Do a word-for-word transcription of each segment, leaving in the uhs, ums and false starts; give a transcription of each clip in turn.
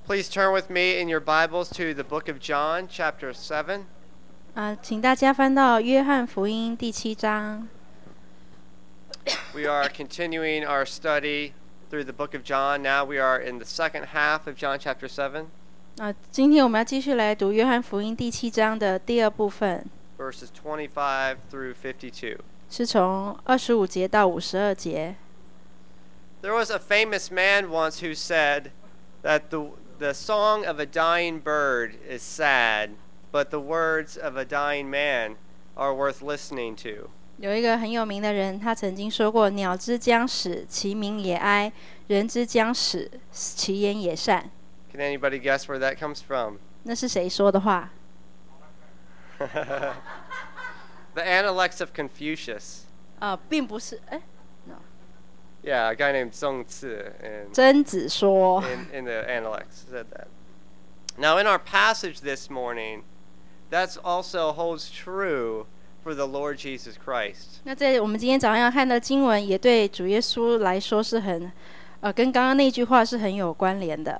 Please turn with me in your Bibles to the book of John, chapter seven. 呃，请大家翻到约翰福音第七章。 We are continuing our study through the book of John. Now we are in the second half of John chapter seven. 呃，今天我们要继续来读约翰福音第七章的第二部分， Verses twenty-five through fifty-two. 是从二十五节到五十二节。 There was a famous man once who said that the, the song of a dying bird is sad, but the words of a dying man are worth listening to. 有一个很有名的人，他曾经说过：“鸟之将死，其鸣也哀；人之将死，其言也善。” Can anybody guess where that comes from? 那是谁说的话？ The Analects of Confucius. 呃，并不是，哎 Yeah, a guy named Zhong Zi in, 曾子说。 in, in the Analects said that. Now, in our passage this morning, that also holds true for the Lord Jesus Christ. 那在我们今天早上要看的经文，也对主耶稣来说是很，呃，跟刚刚那句话是很有关联的。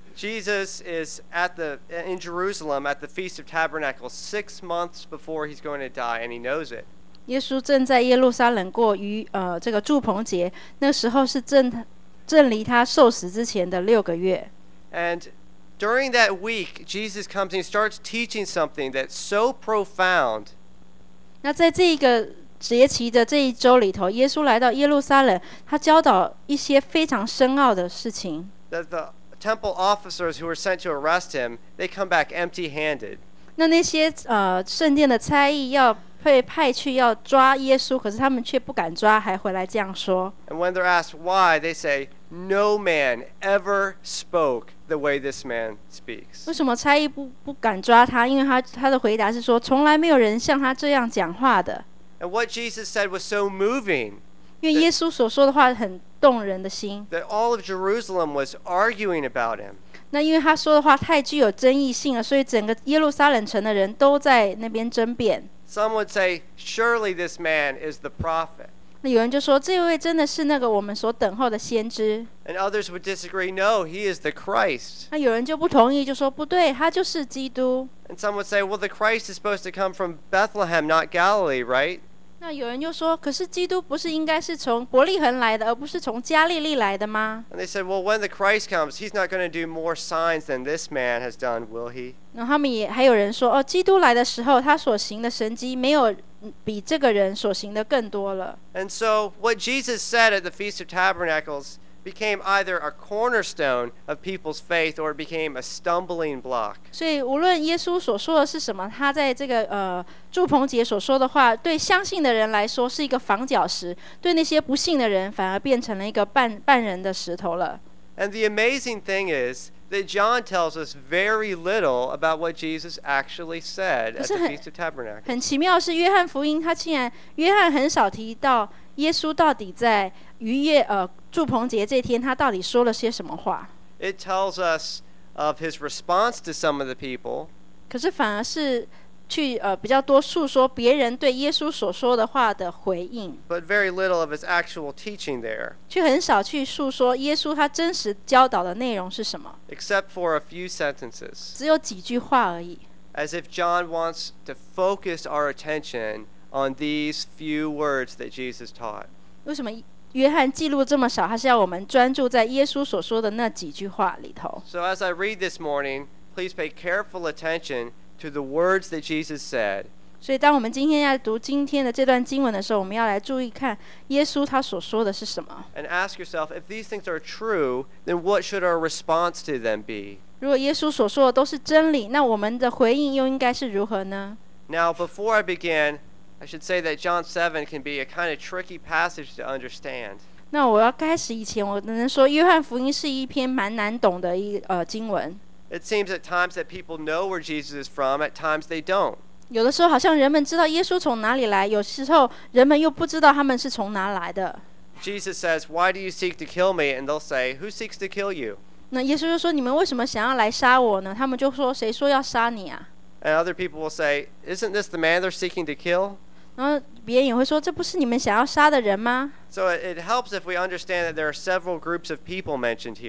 Jesus is at the in Jerusalem at the Feast of Tabernacles six months before he's going to die, and he knows it. 耶稣正在耶路撒冷过逾呃这个祝棚节，那时候是正正离他受死之前的六个月。 And during that week, Jesus comes and he starts teaching something that's so profound. 那在这个节期的这一周里头，耶稣来到耶路撒冷，他教导一些非常深奥的事情。 That the temple officers who were sent to arrest him, they come back empty-handed. 那那些呃圣殿的差役要被派去要抓耶稣，可是他们却不敢抓，还回来这样说。 And when they're asked why, they say, "No man ever spoke the way this man speaks." 为什么差役不不敢抓他？因为他他的回答是说，从来没有人像他这样讲话的。 And what Jesus said was so moving 因为耶稣所说的话很动人的心。 that all of Jerusalem was arguing about him. 那因为他说的话太具有争议性了，所以整个耶路撒冷城的人都在那边争辩。 Some would say, "Surely this man is the prophet." 那有人就说，这位真的是那个我们所等候的先知。 And others would disagree, "No, he is the Christ." 那有人就不同意，就说不对，他就是基督。 And some would say, "Well, the Christ is supposed to come from Bethlehem, not Galilee, right?" 那有人就说，可是基督不是应该是从伯利恒来的，而不是从加利利来的吗？ And they said, "Well, when the Christ comes, he's not going to do more signs than this man has done, will he?" 然后他们也还有人说，哦，基督来的时候，他所行的神迹没有比这个人所行的更多了。 And so what Jesus said at the Feast of Tabernacles became either a cornerstone of people's faith or it became a stumbling block. 所以无论耶稣所说的是什么，他在这个呃祝棚节所说的话，对相信的人来说是一个房角石，对那些不信的人反而变成了一个绊绊人的石头了。 And the amazing thing is that John tells us very little about what Jesus actually said at the Feast of Tabernacles. 很奇妙的是，约翰福音他竟然约翰很少提到耶稣到底在逾越呃祝棚节这天他到底说了些什么话。 It tells us of his response to some of the people. 可是反而是去呃比较多述说别人对耶稣所说的话的回应， But very little of his actual teaching there, 却很少去述说耶稣他真实教导的内容是什么， except for a few sentences, 只有几句话而已。 as if John wants to focus our attention on these few words that Jesus taught. 为什么约翰记录这么少？他是要我们专注在耶稣所说的那几句话里头。 So as I read this morning, please pay careful attention to the words that Jesus said. 所以当我们今天要读今天的这段经文的时候，我们要来注意看耶稣他所说的是什么。 And ask yourself, if these things are true, then what should our response to them be? 如果耶稣所说的都是真理，那我们的回应又应该是如何呢？ Now, before I begin, I should say that John seven can be a kind of tricky passage to understand. 那我要开始以前，我能说约翰福音是一篇蛮难懂的一呃经文。 It seems at times that people know where Jesus is from, at times they don't. 有的时候好像人们知道耶稣从哪里来，有时候人们又不知道他们是从哪来的。 Jesus says, "Why do you seek to kill me?" And they'll say, "Who seeks to kill you?" 那耶稣就说：“你们为什么想要来杀我呢？”他们就说：“谁说要杀你啊？” And other people will say, "Isn't this the man they're seeking to kill?" 然后别人也会说：“这不是你们想要杀的人吗？” So it, it helps if we understand that there are several groups of people mentioned here.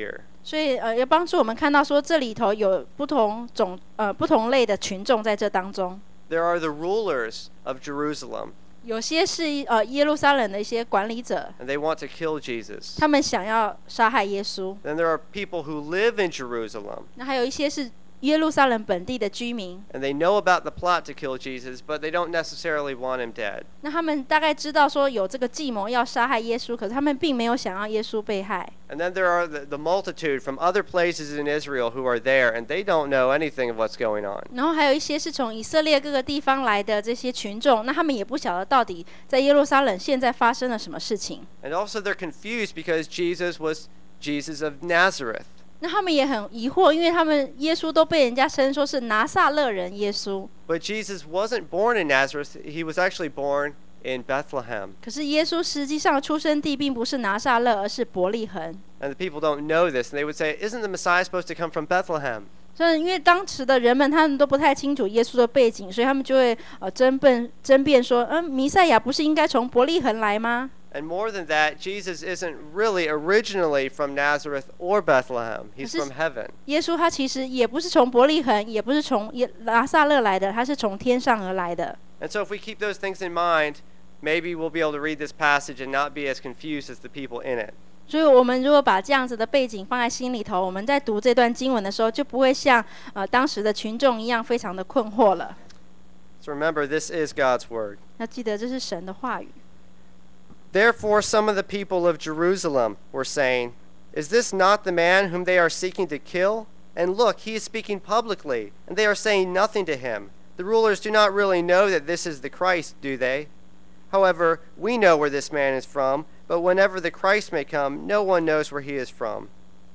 所以呃，要帮助我们看到说这里头有不同种呃不同类的群众在这当中。 There are the rulers of Jerusalem, 有些是呃耶路撒冷的一些管理者， and they want to kill Jesus. 他们想要杀害耶稣。 Then there are people who live in Jerusalem, 那还有一些是耶路撒冷本地的居民， and they know about the plot to kill Jesus, but they don't necessarily want him dead. 那他们大概知道说有这个计谋要杀害耶稣，可是他们并没有想要耶稣被害。 And then there are the, the multitude from other places in Israel who are there, and they don't know anything of what's going on. 然后还有一些是从以色列各个地方来的这些群众，那他们也不晓得到底在耶路撒冷现在发生了什么事情。 And also they're confused because Jesus was Jesus of Nazareth. 那他们也很疑惑，因为他们耶稣都被人家称说是拿撒勒人耶稣， But Jesus wasn't born in Nazareth. He was actually born in Bethlehem. 可是耶稣实际上出生地并不是拿撒勒，而是伯利恒。 And the people don't know this, and they would say, isn't the Messiah supposed to come from Bethlehem? 所以因为当时的人们他们都不太清楚耶稣的背景，所以他们就会呃争辩争辩说，嗯，弥赛亚不是应该从伯利恒来吗？ And more than that, Jesus isn't really originally from Nazareth or Bethlehem. He's This is- from heaven. 耶稣他其实也不是从伯利恒，也不是从耶拿撒勒来的，他是从天上而来的。 And so if we keep those things in mind, maybe we'll be able to read this passage and not be as confused as the people in it. 所以我们如果把这样子的背景放在心里头，我们在读这段经文的时候，就不会像呃当时的群众一样非常的困惑了。 So remember, this is God's word. 要记得这是神的话语。 Therefore, some of the people of Jerusalem were saying, is this not the man whom they are seeking to kill? And look, he is speaking publicly, and they are saying nothing to him. The rulers do not really know that this is the Christ, do they? However, we know where this man is from, but whenever the Christ may come, no one knows where he is from.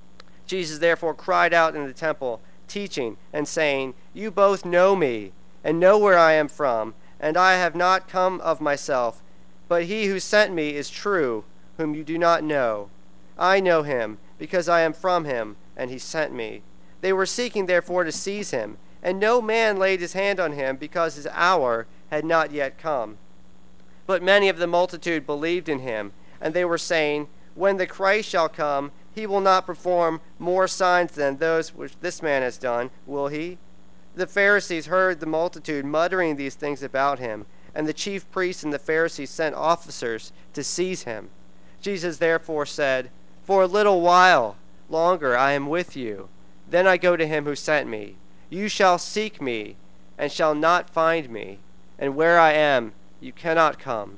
Jesus therefore cried out in the temple, teaching and saying, you both know me, and know where I am from, and I have not come of myself, but he who sent me is true, whom you do not know. I know him, because I am from him, and he sent me. They were seeking therefore to seize him, and no man laid his hand on him, because his hour had not yet come. But many of the multitude believed in him, and they were saying, when the Christ shall come, he will not perform more signs than those which this man has done, will he? The Pharisees heard the multitude muttering these things about him, and the chief priests and the Pharisees sent officers to seize him. Jesus therefore said, for a little while longer I am with you. Then I go to him who sent me. You shall seek me, and shall not find me, and where I am, you cannot come.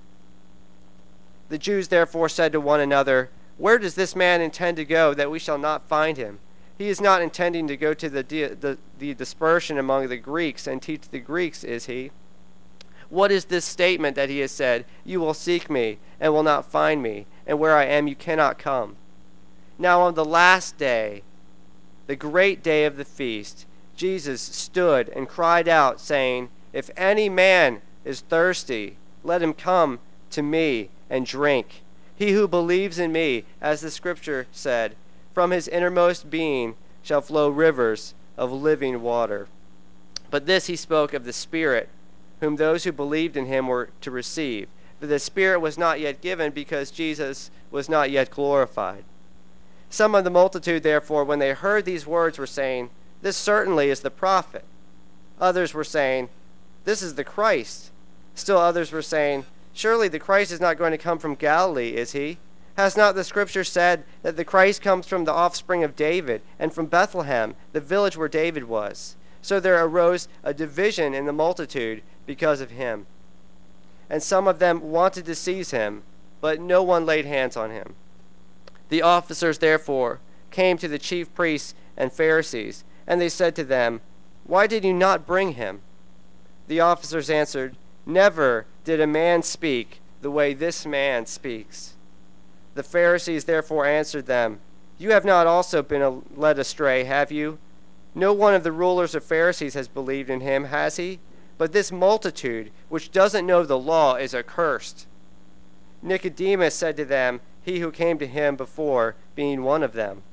The Jews therefore said to one another, where does this man intend to go, that we shall not find him? He is not intending to go to the, the, the dispersion among the Greeks and teach the Greeks, is he? What is this statement that he has said, you will seek me, and will not find me, and where I am you cannot come? Now on the last day, the great day of the feast, Jesus stood and cried out, saying, if any man is thirsty, let him come to me and drink. He who believes in me, as the scripture said, from his innermost being shall flow rivers of living water. But this he spoke of the Spirit, whom those who believed in him were to receive. For the Spirit was not yet given, because Jesus was not yet glorified. Some of the multitude, therefore, when they heard these words, were saying, this certainly is the prophet. Others were saying, this is the Christ. Still others were saying, surely the Christ is not going to come from Galilee, is he? Has not the scripture said that the Christ comes from the offspring of David, and from Bethlehem, the village where David was? So there arose a division in the multitude because of him. And some of them wanted to seize him, but no one laid hands on him. The officers therefore came to the chief priests and Pharisees, and they said to them, why did you not bring him? The officers answered, never did a man speak the way this man speaks. The Pharisees therefore answered them, you have not also been led astray, have you? No one of the rulers of Pharisees has believed in him, has he? But this multitude, which doesn't know the law, is accursed. Nicodemus said to them, he who came to him before, being one of them,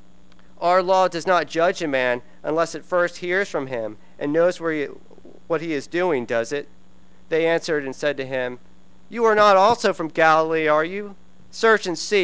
our law does not judge a man unless it first hears from him and knows where he, what he is doing, does it? They answered and said to him, you are not also from Galilee, are you? Search and see,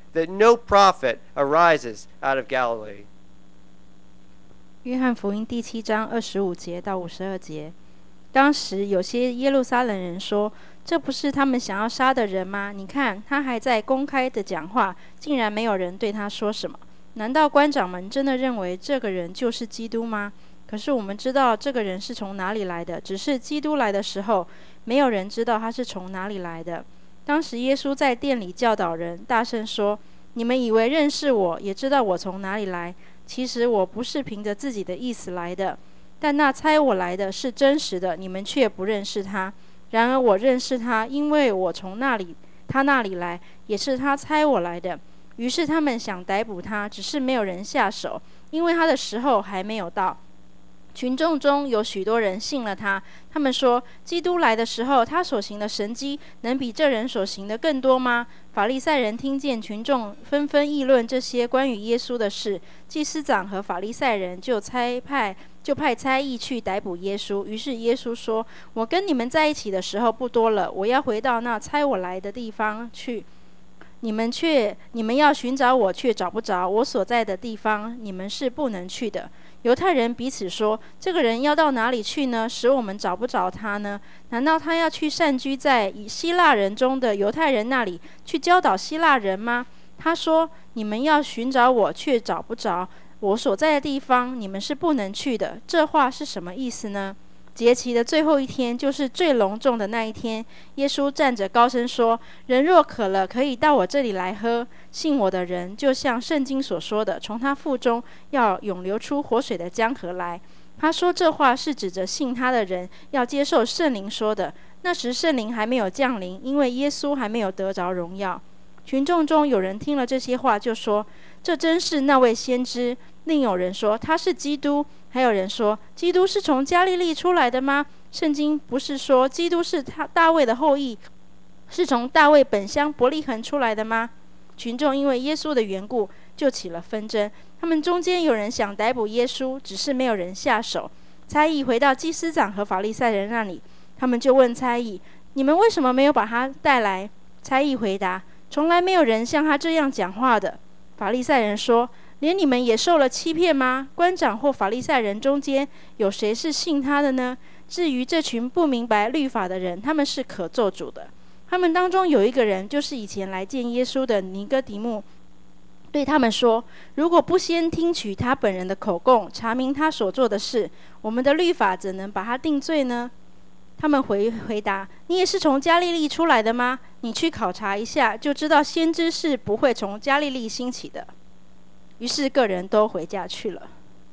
that no prophet arises out of Galilee. 约翰福音第七章二十五节到五十二节，当时有些耶路撒冷人说：“这不是他们想要杀的人吗？你看，他还在公开的讲话，竟然没有人对他说什么。难道官长们真的认为这个人就是基督吗？可是我们知道这个人是从哪里来的，只是基督来的时候，没有人知道他是从哪里来的。”当时耶稣在殿里教导人，大声说：“你们以为认识我，也知道我从哪里来。其实我不是凭着自己的意思来的，但那差我来的是真实的，你们却不认识他。然而我认识他，因为我从那里他那里来，也是他差我来的。”于是他们想逮捕他，只是没有人下手，因为他的时候还没有到。群众中有许多人信了他，他们说：“基督来的时候，他所行的神迹能比这人所行的更多吗？”法利赛人听见群众纷纷议论这些关于耶稣的事，祭司长和法利赛人就差派就派差役去逮捕耶稣。于是耶稣说：“我跟你们在一起的时候不多了，我要回到那差我来的地方去。你们却你们要寻找我，却找不着。我所在的地方，你们是不能去的。”犹太人彼此说：“这个人要到哪里去呢？使我们找不着他呢？难道他要去散居在希腊人中的犹太人那里，去教导希腊人吗？”他说：“你们要寻找我，却找不着。我所在的地方，你们是不能去的。”这话是什么意思呢？节期的最后一天，就是最隆重的那一天，耶稣站着高声说：“人若渴了，可以到我这里来喝。信我的人，就像圣经所说的，从他腹中要涌流出活水的江河来。”他说这话是指着信他的人要接受圣灵说的。那时圣灵还没有降临，因为耶稣还没有得着荣耀。群众中有人听了这些话，就说：“这真是那位先知。”另有人说：“他是基督。”还有人说：“基督是从加利利出来的吗？圣经不是说基督是他大卫的后裔，是从大卫本乡伯利恒出来的吗？”群众因为耶稣的缘故就起了纷争，他们中间有人想逮捕耶稣，只是没有人下手。差役回到祭司长和法利赛人那里，他们就问差役：“你们为什么没有把他带来？”差役回答：“从来没有人像他这样讲话的。”法利赛人说：“连你们也受了欺骗吗？官长或法利赛人中间有谁是信他的呢？至于这群不明白律法的人，他们是可咒诅的。”他们当中有一个人，就是以前来见耶稣的尼哥底母，对他们说：“如果不先听取他本人的口供，查明他所做的事，我们的律法怎能把他定罪呢？”他们回回答：“你也是从加利利出来的吗？你去考察一下，就知道先知是不会从加利利兴起的。”于是个人都回家去了。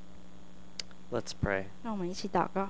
Let's pray. 让我们一起祷告。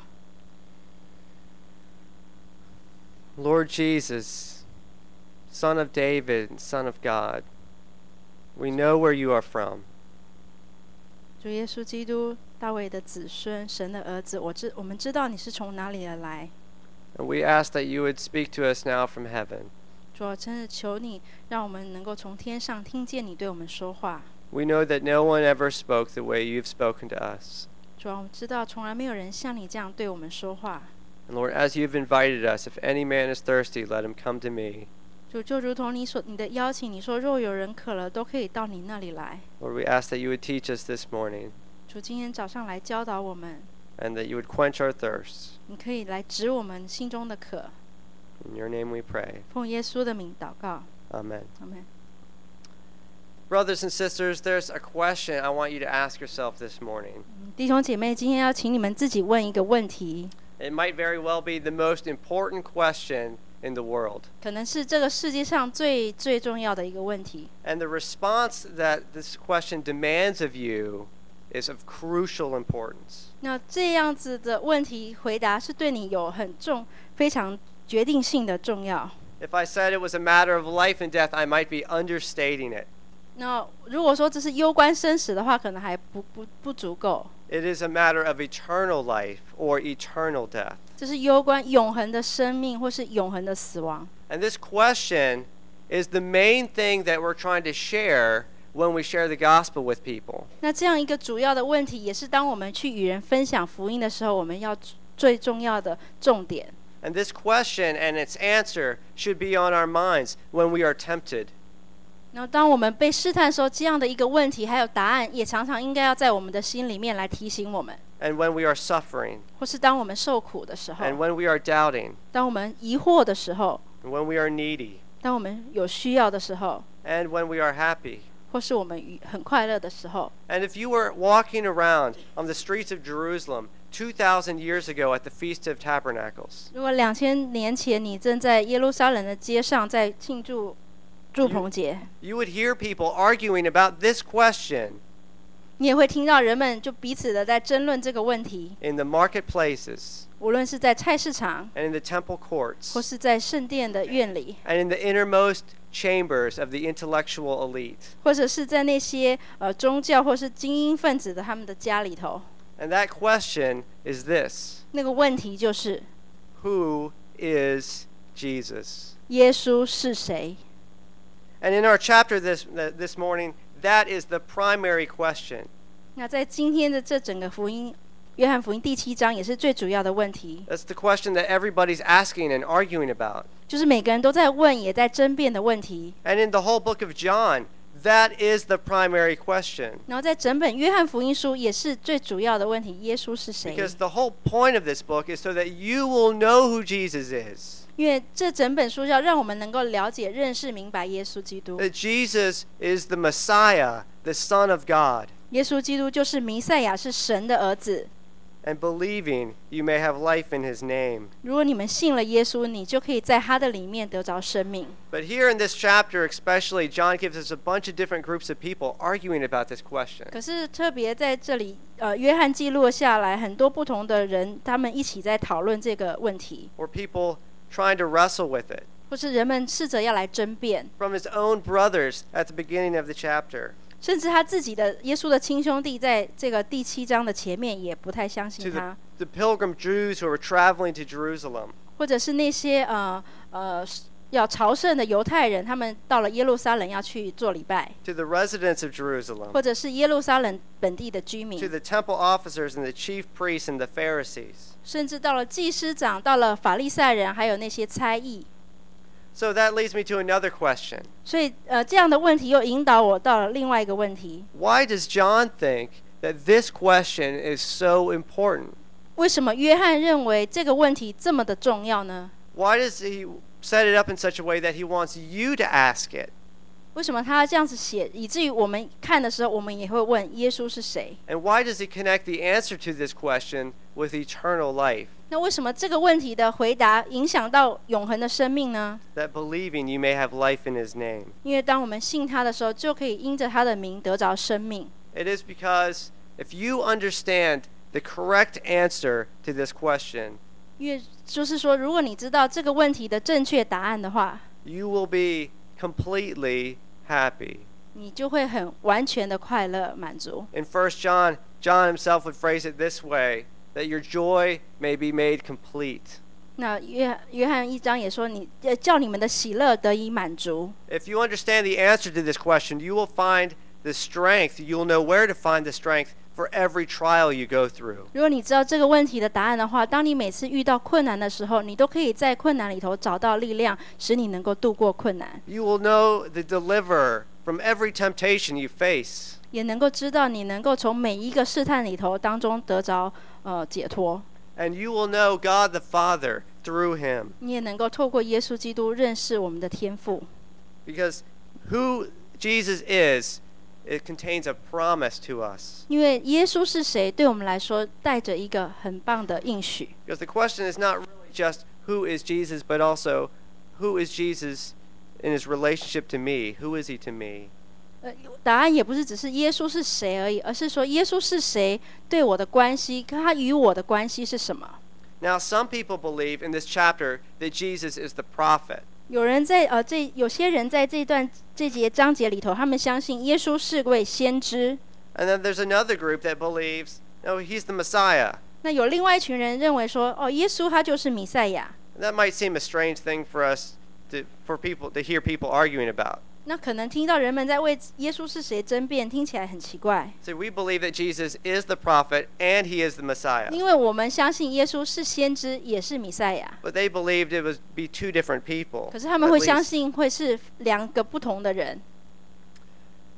Lord Jesus, Son of David, Son of God, we know where you are from. 主耶稣基督，大卫的子孙，神的儿子，我知我们知道你是从哪里而来。 And we ask that you would speak to us now from heaven. 主啊，真的求你，让我们能够从天上听见你对我们说话。 We know that no one ever spoke the way you've spoken to us. 主啊，我们知道从来没有人像你这样对我们说话。 And Lord, as you've invited us, if any man is thirsty, let him come to me. 主，就如同你所你的邀请，你说若有人渴了，都可以到你那里来。 Lord, we ask that you would teach us this morning, 主，今天早上来教导我们， and that you would quench our thirst. 你可以来止我们心中的渴。 In your name we pray. 奉耶稣的名祷告， Amen. 阿门。 Brothers and sisters, there's a question I want you to ask yourself this morning. 弟兄姐妹，今天要请你们自己问一个问题， It might very well be the most important question in the world. 可能是这个世界上最最重要的一个问题。 And the response that this question demands of you is of crucial importance. 那这样子的问题回答是对你有很重、非常决定性的重要。 If I said it was a matter of life and death, I might be understating it. 那如果说这是攸关生死的话，可能还不不不足够。 It is a matter of eternal life or eternal death. 这是攸关永恒的生命或是永恒的死亡。 And this question is the main thing that we're trying to share when we share the gospel with people. 那这样一个主要的问题，也是当我们去与人分享福音的时候，我们要最重要的重点。 And this question and its answer should be on our minds when we are tempted. 然后当我们被试探的时候，这样的一个问题还有答案，也常常应该要在我们的心里面来提醒我们。 And when we are suffering, 或是当我们受苦的时候， and when we are doubting, 当我们疑惑的时候， and when we are needy, 当我们有需要的时候， and when we are happy. 或是我们很快乐的时候。 And if you were walking around on the streets of Jerusalem two thousand years ago at the Feast of Tabernacles, 如果两千年前你正在耶路撒冷的街上在庆祝祝棚节， you would hear people arguing about this question 你也会听到人们就彼此的在争论这个问题， in the marketplaces 无论是在菜市场， and in the temple 或 courts 是在圣殿的院里， and in the innermost chambers of the intellectual elite. 或者是在那些呃宗教或是精英分子的他们的家里头。 And that question is this: 那个问题就是 Who is Jesus? 耶稣是谁？ And in our chapter this, this morning, that is the primary question. 那在今天的这整个福音，约翰福音第七章也是最主要的问题， That's the question that everybody's asking and arguing about. 就是每个人都在问也在争辩的问题。 And in the whole book of John, that is the primary question. 然后在整本约翰福音书也是最主要的问题：耶稣是谁？ Because the whole point of this book is so that you will know who Jesus is. 因为这整本书要让我们能够了解、认识、明白耶稣基督。 That Jesus is the Messiah, the Son of God. 耶稣基督就是弥赛亚，是神的儿子。 And believing, you may have life in his name. 如果你们信了耶稣，你就可以在他的里面得着生命。 But here in this chapter especially, John gives us a bunch of different groups of people arguing about this question. 可是特别在这里，呃，约翰记录下来很多不同的人，他们一起在讨论这个问题， Or people trying to wrestle with it. 或是人们试着要来争辩， From his own brothers at the beginning of the chapter, 甚至他自己的耶稣的亲兄弟，在这个第七章的前面也不太相 to 信 the, 他， the pilgrim Jews who were traveling to Jerusalem, 或者是那些呃呃要朝圣的犹太人，他们到了耶路撒冷要去做礼拜， to the residents of Jerusalem, 或者是耶路撒冷本地的居 to 民， the temple officers and the chief priests and the Pharisees. 甚至到了祭司长，到了法利赛人，还有那些差役。 So that leads me to another question. 所以呃这样的问题又引导我到了另外一个问题： Why does John think that this question is so important? 为什么约翰认为这个问题这么的重要呢？ Why does he set it up in such a way that he wants you to ask it? 为什么他这样子写，以至于我们看的时候，我们也会问耶稣是谁？ And why does he connect the answer to this question with eternal life? 那为什么这个问题的回答影响到永恒的生命呢？ That believing you may have life in his name. 因为当我们信他的时候，就可以因着他的名得着生命。 It is because if you understand the correct answer to this question, 因为就是说，如果你知道这个问题的正确答案的话， you will be completely happy. 你就会很完全的快乐满足。 In First John, John himself would phrase it this way, that your joy may be made complete. 那约约翰一章也说你，你叫你们的喜乐得以满足。 If you understand the answer to this question, you will find the strength, you'll know where to find the strength for every trial you go through. 如果你知道这个问题的答案的话，当你每次遇到困难的时候，你都可以在困难里头找到力量，使你能够度过困难， You will know the deliverer from every temptation you face. 也能够知道你能够从每一个试探里头当中得着呃解脱。 And you will know God the Father through him. 你也能够透过耶稣基督认识我们的天父， Because who Jesus is, it contains a promise to us. 因为耶稣是谁，对我们来说带着一个很棒的应许。 Because the question is not really just who is Jesus, but also who is Jesus in his relationship to me? Who is he to me? 呃，答案也不是只是耶稣是谁而已，而是说耶稣是谁对我的关系，跟他与我的关系是什么。 Now, some people believe in this chapter that Jesus is the prophet. 有人在呃这有些人在这段这节章节里头，他们相信耶稣是位先知。 And then there's another group that believes, no, he's the Messiah. 那有另外一群人认为说，哦，耶稣他就是弥赛亚。 That might seem a strange thing for us to, for people to hear people arguing about. 那可能听到人们在为耶稣是谁争辩，听起来很奇怪。 So we believe that Jesus is the prophet and he is the Messiah. 因为我们相信耶稣是先知，也是弥赛亚。 But they believed it would be two different people. 可是他们 At 会相 least. 信会是两个不同的人。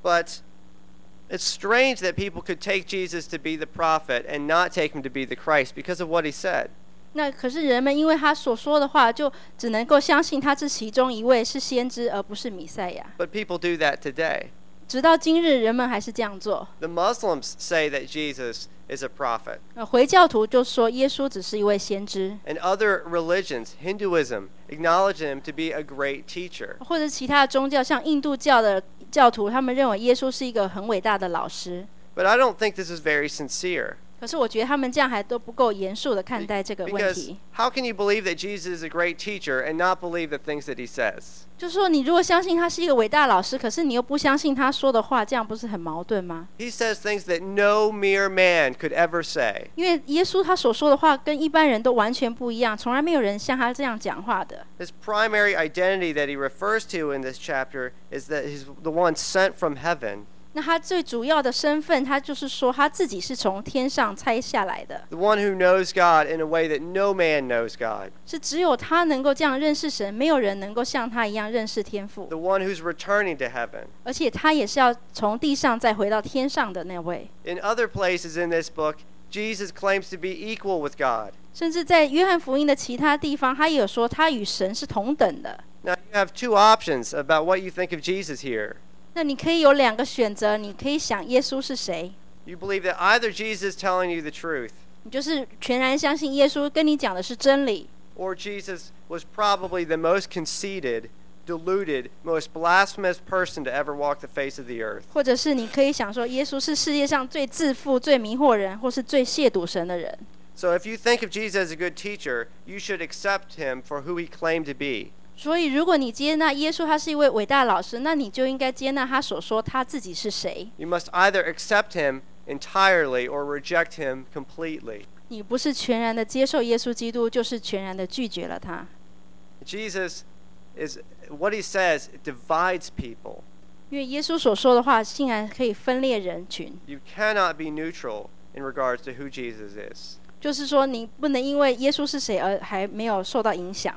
But it's strange that people could take Jesus to be the prophet and not take him to be the Christ because of what he said. 那可是人们因为他所说的话，就只能够相信他是其中一位是先知，而不是弥赛亚。 But people do that today. 直到今日，人们还是这样做。 The Muslims say that Jesus is a prophet. 呃，回教徒就说耶稣只是一位先知， And other religions, Hinduism, acknowledge him to be a great teacher. 或者其他的宗教，像印度教的教徒，他们认为耶稣是一个很伟大的老师。 But I don't think this is very sincere. 可是我觉得他们这样还都不够严肃的看待这个问 Because 题。 how can you believe that Jesus is a great teacher and not believe the things that he says? 就是说，你如果相信他是一个伟大老师，可是你又不相信他说的话，这样不是很矛盾吗？ He says things that no mere man could ever say. 因为耶稣他所说的话跟一般人都完全不一样，从来没有人像他这样讲话的。 His primary identity that he refers to in this chapter is that he's the one sent from heaven. 那他最主要的身份，他就是说他自己是从天上拆下来的， The one who knows God in a way that no man knows God. 是只有他能够这样认识神，没有人能够像他一样认识天父。 The one who's returning to heaven. 而且他也是要从地上再回到天上的那位。 In other places in this book, Jesus claims to be equal with God. 甚至在约翰福音的其他地方，他也有说他与神是同等的。 Now, you have two options about what you think of Jesus here. 那你可以有两个选择，你可以想耶稣是谁， You believe that either Jesus is telling you the truth, 你就是全然相信耶稣跟你讲的是真理， or Jesus was probably the most conceited, deluded, most blasphemous person to ever walk the face of the earth. 或者是你可以想说耶稣是世界上最自负、最迷惑人，或是最亵渎神的人。 So if you think of Jesus as a good teacher, you should accept him for who he claimed to be. 所以如果你接纳耶稣他是一位伟大的老师，那你就应该接纳他所说他自己是谁。 You must either accept him entirely or reject him completely. 你不是全然的接受耶稣基督，就是全然的拒绝了他。 Jesus is, what he says, it divides people. 因为耶稣所说的话，竟然可以分裂人群。 You cannot be neutral in regards to who Jesus is. 就是说，你不能因为耶稣是谁而还没有受到影响。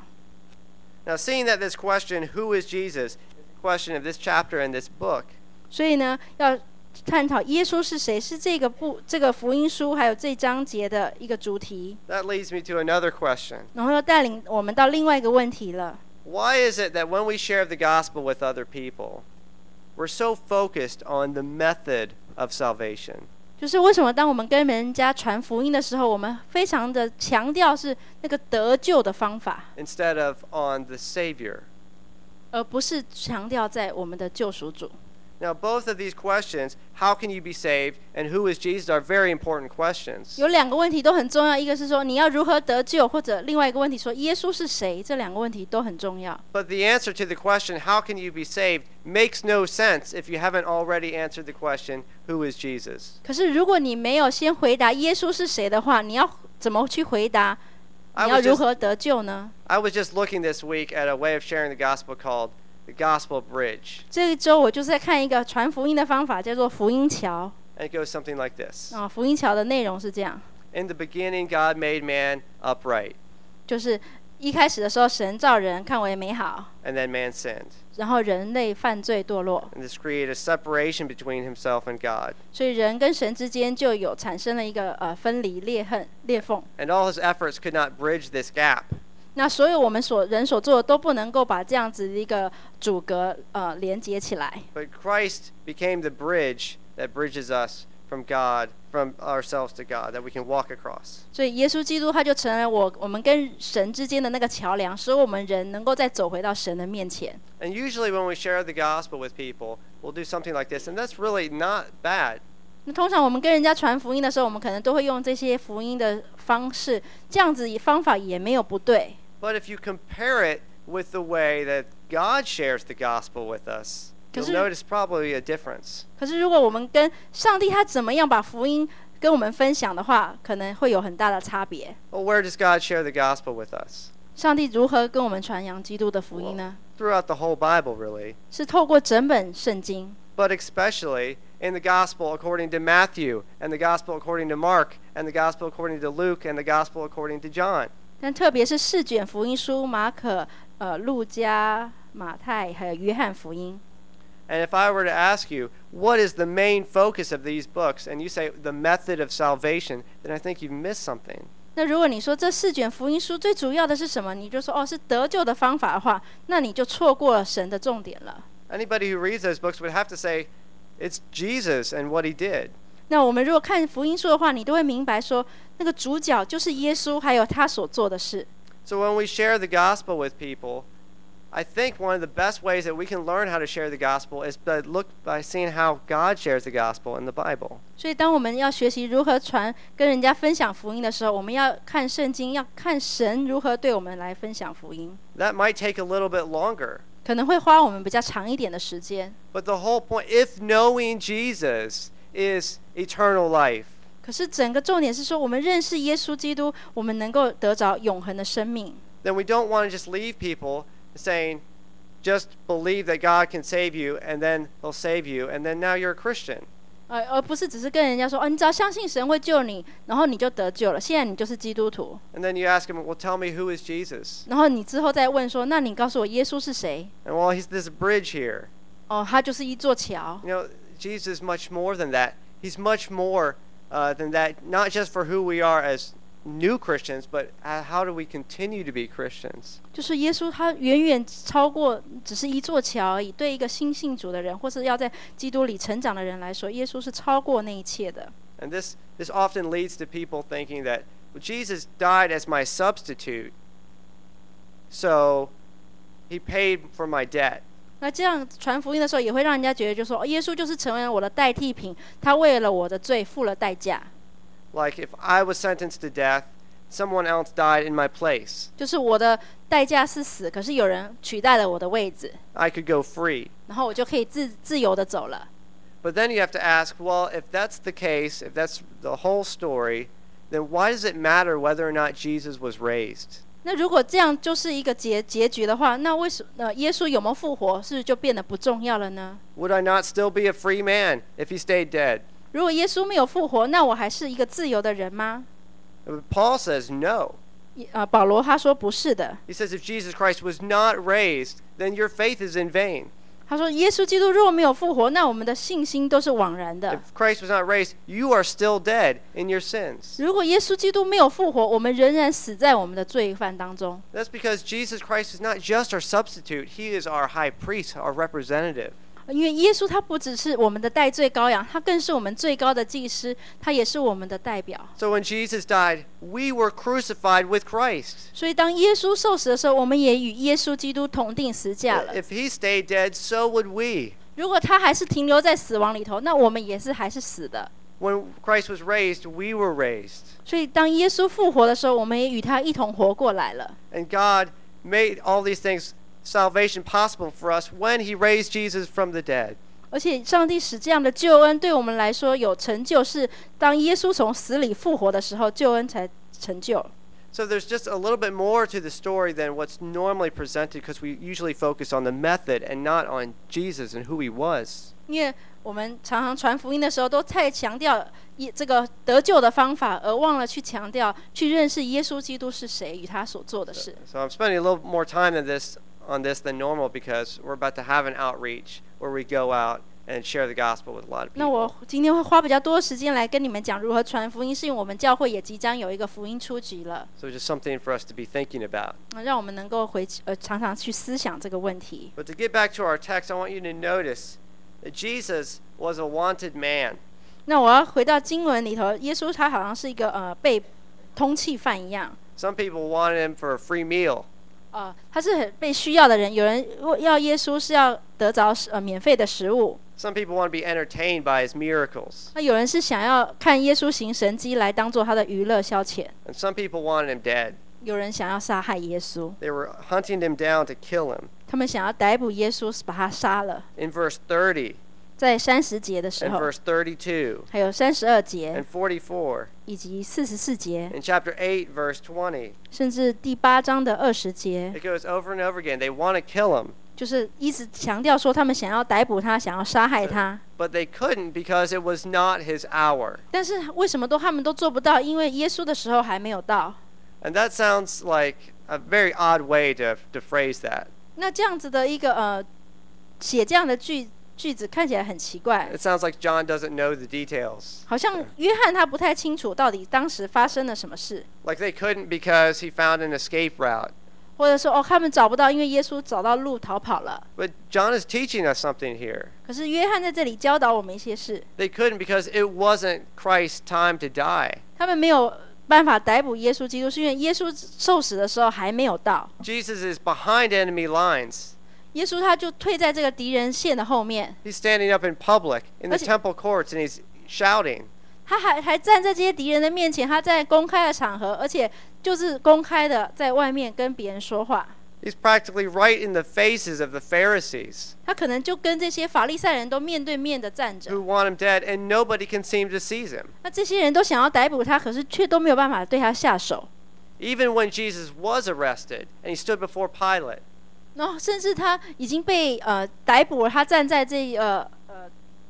Now, seeing that this question, who is Jesus, is the question of this chapter and this book, 所以呢，要探讨耶稣是谁，是这个部、这个福音书还有这章节的一个主题。 that leads me to another question. 然后要带领我们到另外一个问题了。 Why is it that when we share the gospel with other people, we're so focused on the method of salvation? 就是为什么当我们跟人家传福音的时候，我们非常的强调是那个得救的方法， Instead of on the Savior? 而不是强调在我们的救赎主。 Now, both of these questions, how can you be saved and who is Jesus, are very important questions. 有两个问题都很重要，一个是说你要如何得救，或者另外一个问题说耶稣是谁，这两个问题都很重要。 But the answer to the question, how can you be saved, makes no sense if you haven't already answered the question, who is Jesus? 可是如果你没有先回答耶稣是谁的话，你要怎么去回答 I 你要 was 如 just, 何得救呢？ I was just looking this week at a way of sharing the gospel called the Gospel Bridge. 这一周我就是在看一个传福音的方法，叫做福音桥。 And it goes something like this. 啊，福音桥的内容是这样， In the beginning, God made man upright, 就是一开始的时候，神造人看为美好， and then man sinned. 然后人类犯罪堕落， And this created a separation between himself and God. 所以人跟神之间就有产生了一个呃分离、裂痕、裂缝。 And all his efforts could not bridge this gap. 那所有我们所人所做的都不能够把这样子的一个阻隔呃连接起来。 But Christ became the bridge that bridges us from God, from ourselves to God, that we can walk across. 所以耶稣基督他就成了我我们跟神之间的那个桥梁，使我们人能够再走回到神的面前。 And usually when we share the gospel with people, we'll do something like this, and that's really not bad. 那通常我们跟人家传福音的时候，我们可能都会用这些福音的方式，这样子方法也没有不对。 But if you compare it with the way that God shares the gospel with us, you'll 可是- notice probably a difference. 可是如果我们跟上帝他怎么样把福音跟我们分享的话，可能会有很大的差别。 Well, where does God share the gospel with us? 上帝如何跟我们传扬基督的福音呢？ Throughout the whole Bible, really. 是透过整本圣经， But especially in the gospel according to Matthew, and the gospel according to Mark, and the gospel according to Luke, and the gospel according to John. 但特别是四卷福音书，马可、呃、路加、马太还有约翰福音。 And if I were to ask you, what is the main focus of these books, and you say the method of salvation, then I think you've missed something. 那如果你说这四卷福音书最主要的是什么，你就说哦是得救的方法的话，那你就错过了神的重点了。 Anybody who reads those books would have to say, it's Jesus and what he did. 那我们如果看福音书的话，你都会明白说，那个主角就是耶稣，还有他所做的事。 So when we share the gospel with people, I think one of the best ways that we can learn how to share the gospel is by look by seeing how God shares the gospel in the Bible. 所以当我们要学习如何传跟人家分享福音的时候，我们要看圣经，要看神如何对我们来分享福音。 That might take a little bit longer. 可能会花我们比较长一点的时间。 But the whole point, if knowing Jesus is eternal life, 可是整个重点是说，我们认识耶稣基督，我们能够得着永恒的生命。 then we don't want to just leave people saying, just believe that God can save you, and then he'll save you, and then now you're a Christian. 呃，而不是只是跟人家说，哦，你只要相信神会救你，然后你就得救了，现在你就是基督徒。 And then you ask him, well, tell me who is Jesus? 然后你之后再问说，那你告诉我耶稣是谁？ And well, he's this bridge here. 哦，他就是一座桥。 You know, Jesus is much more than that. He's much more uh, than that, not just for who we are as new Christians, but uh, how do we continue to be Christians? 就是耶稣，他远远超过只是一座桥而已。对一个新信主的人，或是要在基督里成长的人来说，耶稣是超过那一切的。 And this this often leads to people thinking that, well, Jesus died as my substitute, so he paid for my debt. 那这样传福音的时候，也会让人家觉得，就说、哦、耶稣就是成为了我的代替品，他为了我的罪付了代价。 Like if I was sentenced to death, someone else died in my place. 就是我的代价是死，可是有人取代了我的位置， I could go free. 然后我就可以自自由的走了。 But then you have to ask, well, if that's the case, if that's the whole story, then why does it matter whether or not Jesus was raised? 那如果这样就是一个结结局的话，那为什么、呃、耶稣有没有复活，是不是就变得不重要了呢？ Would I not still be a free man if he stayed dead? 如果耶稣没有复活，那我还是一个自由的人吗？ Paul says no. 呃，保罗他说不是的。 He says if Jesus Christ was not raised, then your faith is in vain. 他说耶稣基督如果没有复活，那我们的信心都是枉然的。 If Christ was not raised, you are still dead in your sins. 如果耶稣基督没有复活，我们仍然死在我们的罪犯当中。 That's because Jesus Christ is not just our substitute, he is our high priest, our representative. 因为耶稣他不只是我们的代罪羔羊，他更是我们最高的祭司，他也是我们的代表。 So when Jesus died, we were crucified with Christ. 所以当耶稣受死的时候，我们也与耶稣基督同定十架了。 If he stayed dead, so would we. 如果他还是停留在死亡里头，那我们也是还是死的。 When Christ was raised, we were raised. 所以当耶稣复活的时候，我们也与他一同活过来了。 And God made all these things, salvation, possible for us when he raised Jesus from the dead. 而且上帝使这样的救恩对我们来说有成就，是当耶稣从死里复活的时候，救恩才成就。 So there's just a little bit more to the story than what's normally presented, because we usually focus on the method and not on Jesus and who he was. 因为我们常常传福音的时候，都太强调这个得救的方法，而忘了去强调、去认识耶稣基督是谁与他所做的事。 So I'm spending a little more time than this on this than normal because we're about to have an outreach where we go out and share the gospel with a lot of 那 people. 我今天会花比较多时间来跟你们讲如何传福音，是因为我们教会也即将有一个福音出局了。 So just something for us to be thinking about. 让我们能够回呃常常去思想这个问题。 But to get back to our text, I want you to notice that Jesus was a wanted man. 那我要回到经文里头，耶稣他好像是一个呃被通缉犯一样。 Some people wanted him for a free meal. 呃，他是很被需要的人，有人要耶稣是要得着呃免费的食物。 Some people want to be entertained by his miracles. 那有人是想要看耶稣行神迹来当做他的娱乐消遣。 And some people wanted him dead. 有人想要杀害耶稣， They were hunting him down to kill him. 他们想要逮捕耶稣，把他杀了。 In verse thirty 在三十节的时 and 候， verse thirty-two 还有三十二节 and forty-four 以及四十四节， in chapter eight verse twenty. 甚至第八章的二十节， It goes over and over again. They want to kill him, 就是一直强调说他们想要逮捕他，想要杀害他。 but they couldn't because it was not his hour. 但是为什么都他们都做不到？因为耶稣的时候还没有到。 And that sounds like a very odd way to, to phrase that. 那这样子的一个呃，写这样的句句子看起来很奇怪， It sounds like John doesn't know the details. 好像约翰他不太清楚到底当时发生了什么事， Like they couldn't because he found an escape route. 或者说哦他们找不到，因为耶稣找到路逃跑了。 But John is teaching us something here. 可是约翰在这里教导我们一些事， They couldn't because it wasn't Christ's time to die. 他们没有办法逮捕耶稣基督，是因为耶稣受死的时候还没有到， Jesus is behind enemy lines. 耶稣他就退在这个敌人线的后面， He's standing up in public in the Let's- temple courts and he's shouting. 他还还站在这些敌人的面前，他在公开的场合，而且就是公开的在外面跟别人说话。 He's practically right in the faces of the Pharisees 他可能就跟这些法利赛人都面对面的站着， who want him dead, and nobody can seem to seize him. 那这些人都想要逮捕他，可是却都没有办法对他下手。 Even when Jesus was arrested and he stood before Pilate, 然后甚至他已经被呃逮捕了，他站在这呃呃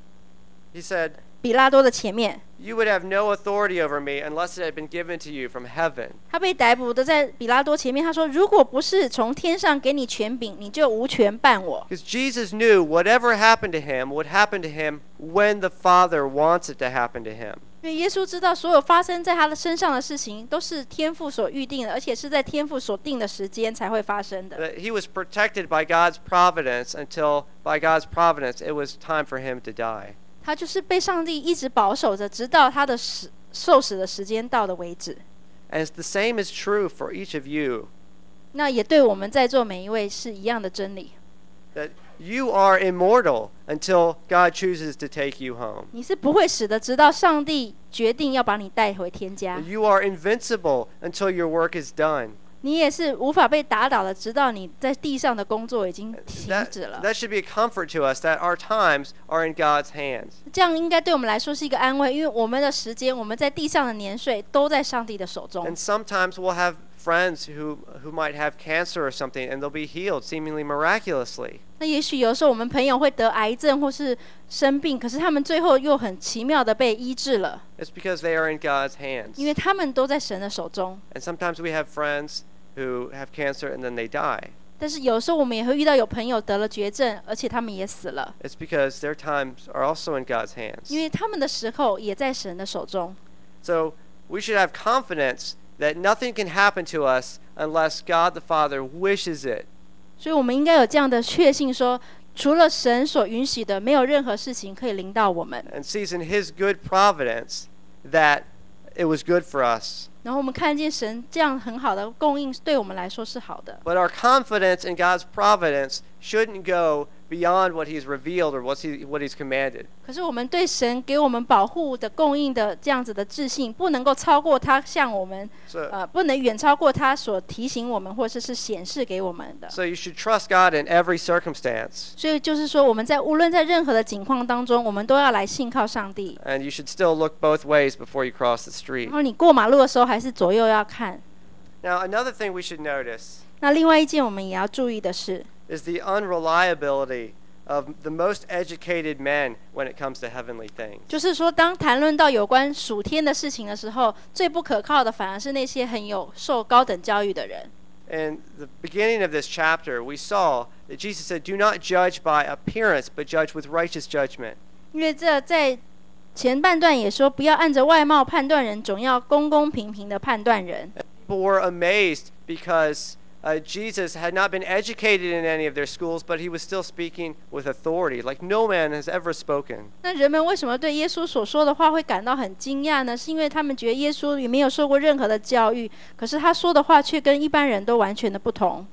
he said, 比拉多的前面， "You would have no authority over me unless it had been given to you from heaven." 他被逮捕的在比拉多前面，他说：“如果不是从天上给你权柄，你就无权办我。” Because Jesus knew whatever happened to him would happen to him when the Father wants it to happen to him. 因为耶稣知道所有发生在他的身上的事情都是天父所预定的，而且是在天父所定的时间才会发生的。 That he was protected by God's providence until, by God's providence, it was time for him to die. 他就是被上帝一直保守着，直到他的死受死的时间到的为止。 And it's the same is true for each of you. 那也对我们在座每一位是一样的真理。 That you are immortal until God chooses to take you home. 你是不会死的，直到上帝决定要把你带回天家。 You are invincible until your work is done. 你也是无法被打倒的，直到你在地上的工作已经停 That, 止了。 that should be a comfort to us that our times are in God's hands. 这样应该对我们来说是一个安慰，因为我们的时间，我们在地上的年岁都在上帝的手中 And。sometimes we'll have friends who, who might have cancer or something and they'll be healed seemingly miraculously. 那也许有时候我们朋友会得癌症或是生病，可是他们最后又很奇妙的被医治了， It's because they are in God's hands. 因为他们都在神的手中。 And sometimes we have friends who have cancer and then they die. 但是有时候我们也会遇到有朋友得了绝症，而且他们也死了， It's because their times are also in God's 因 hands. 为他们的时候也在神的手中。 So we should have confidence that nothing can happen to us unless God the Father wishes it. 所以我们应该有这样的确信说，除了神所允许的，没有任何事情可以临到我们。 And sees in His good providence that it was good for us. 然后我们看见神这样很好的供应，对我们来说是好的。 But our confidence in God's providence shouldn't go beyond what He's revealed or what's he, what He's commanded. 可是我们对神给我们保护的供应的这样子的自信，不能够超过他向我们， So, 呃，不能远超过他所提醒我们或者是显示给我们的。 so you should trust God in every circumstance. 所以就是说，我们在无论在任何的境况当中，我们都要来信靠上帝。 And you should still look both ways before you cross the street. 然后你过马路的时候，还是左右要看。 Now, another thing we should notice 那另外一件我们也要注意的是， is the unreliability of the most educated men when it comes to heavenly things. 就是说，当谈论到有关属天的事情的时候，最不可靠的反而是那些很有受高等教育的人。 In the beginning of this chapter, we saw that Jesus said, "Do not judge by appearance, but judge with righteous judgment." 因为这在前半段也说，不要按着外貌判断人，总要公公平平的判断人。 People were amazed because uh, Jesus had not been educated in any of their schools, but he was still speaking with authority, like no man has ever spoken. 那人们为什么对耶稣所说的话会感到很惊讶呢？是因为他们觉得耶稣也没有受过任何的教育，可是他说的话却跟一般人都完全的不同。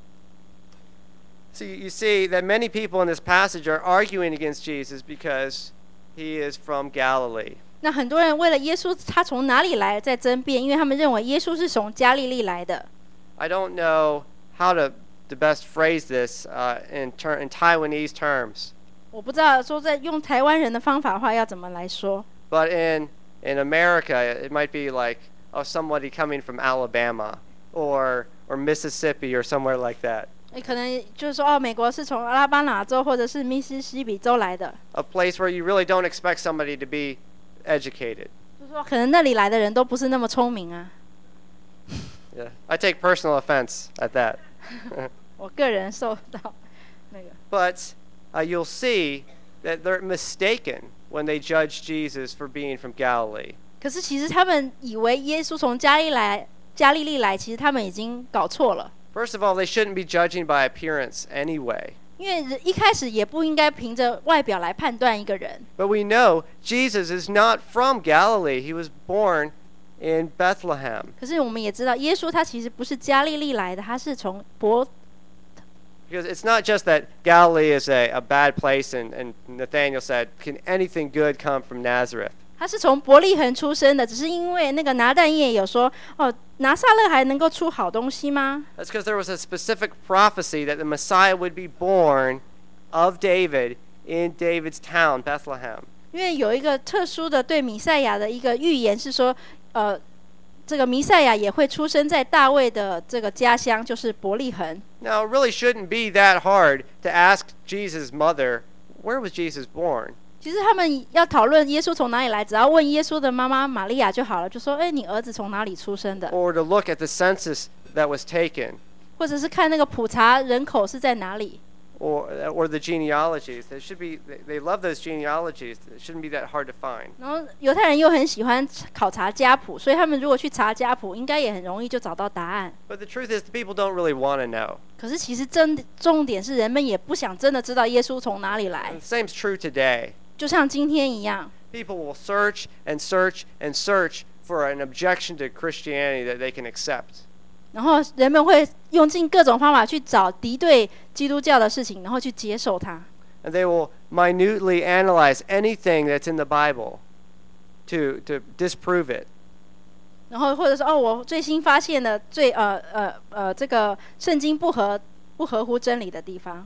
So you you see that many people in this passage are arguing against Jesus because he is from Galilee. 那很多人为了耶稣他从哪里来在争辩，因为他们认为耶稣是从加利利来的。 I don't know how to, to best phrase this uh, in, ter- in Taiwanese terms, 我不知道说在用台湾人的方法的话要怎么来说。 but in, in America, it might be like, oh, somebody coming from Alabama or, or Mississippi or somewhere like that. 也可能就是说，哦，美国是从阿拉巴马州或者是密西西比州来的， A place where you really don't expect somebody to be educated. 就是说可能那里来的人都不是那么聪明啊。 Yeah. I take personal offense at that. 我个人受到那个， But uh, you'll see that they're mistaken when they judge Jesus for being from Galilee. 可是其实他们以为耶稣从加利来加利利来，其实他们已经搞错了。 First of all, they shouldn't be judging by appearance anyway. 因为一开始也不应该凭着外表来判断一个人。 But we know Jesus is not from Galilee. He was born in Bethlehem. 可是我们也知道，耶稣他其实不是加利利来的，他是从伯。 Because it's not just that Galilee is a, a bad place, and, and Nathanael said, "Can anything good come from Nazareth?" 他是从伯利恒出生的，只是因为那个拿但业有说，哦，拿撒勒还能够出好东西吗？ That's because there was a specific prophecy that the Messiah would be born of David in David's town, Bethlehem. 因为有一个特殊的对弥赛亚的一个预言是说，呃，这个弥赛亚也会出生在大卫的这个家乡，就是伯利恒。 Now, it really shouldn't be that hard to ask Jesus' mother, where was Jesus born? 其实他们要讨论耶稣从哪里来，只要问耶稣的妈妈玛利亚就好了，就说：“哎，你儿子从哪里出生的？” Or to look at the census that was taken. 或者是看那个普查人口是在哪里。 Or, or the genealogies. They should be. They, they love those genealogies. It shouldn't be that hard to find. 然后犹太人又很喜欢考察家谱，所以他们如果去查家谱，应该也很容易就找到答案。 But the truth is, the people don't really want to know. 可是其实真重点是，人们也不想真的知道耶稣从哪里来。 And the same's true today. 就像今天一样， People will search and search and search for an objection to Christianity that they can accept. 然后人们会用尽各种方法去找敌对基督教的事情，然后去接受它。 And they will minutely analyze anything that's in the Bible to, to disprove it. 然后或者说，哦，我最新发现的最呃呃呃这个圣经不合不合乎真理的地方。